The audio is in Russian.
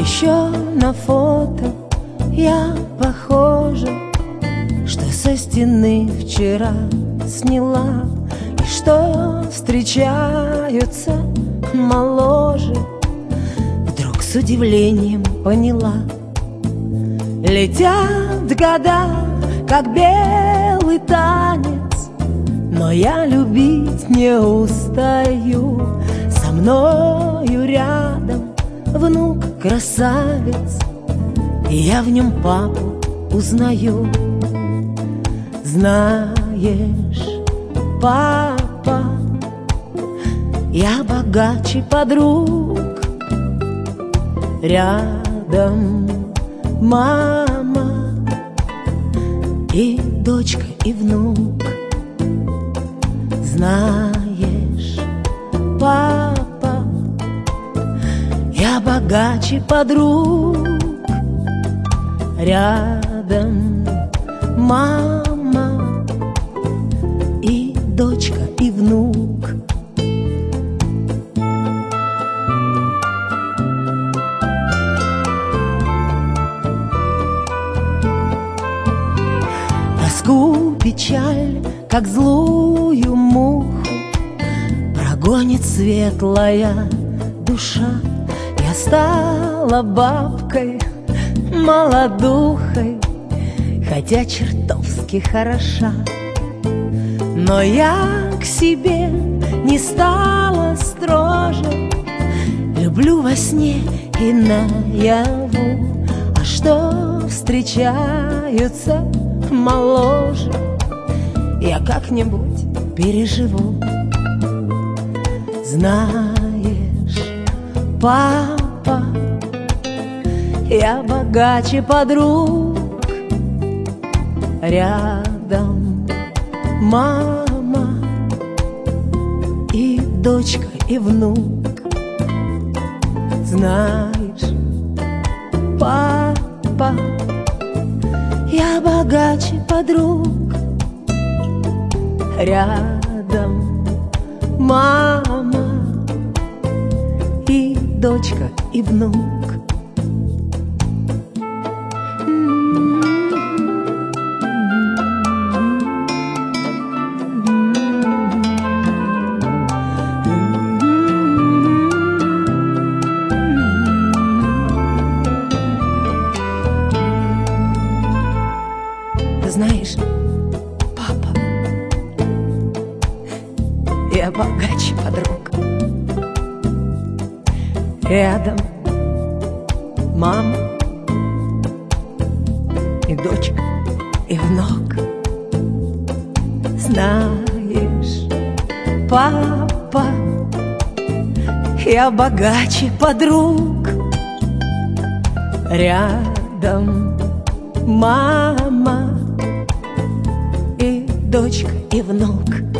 еще на фото я похожа, что со стены вчера сняла, и что встречаются моложе. Вдруг с удивлением поняла: летят года, как белый танец, но я любить не устаю. Со мною рядом внук красавец, и я в нем папу узнаю. Знаешь, папа, я богаче подруг. Рядом мама и дочка, и внук. Знаешь, папа, я богаче подруг. Рядом мама и дочка, и внук. Тоску, печаль, как злую муху, прогонит светлая душа. Я стала бабкой молодухой, хотя чертовски хороша. Но я к себе не стала строже, люблю во сне и наяву. А что встречаются моложе, я как-нибудь переживу. Знаешь, папа, я богаче подруг. Рядом мама и дочка, и внук. Знаешь, папа, я богаче подруг. Рядом мама и дочка, и внук. Знаешь, папа, я богаче подруг. Рядом мама и дочка, и внук. Знаешь, папа, я богаче подруг. Рядом мама и дочка, и внук.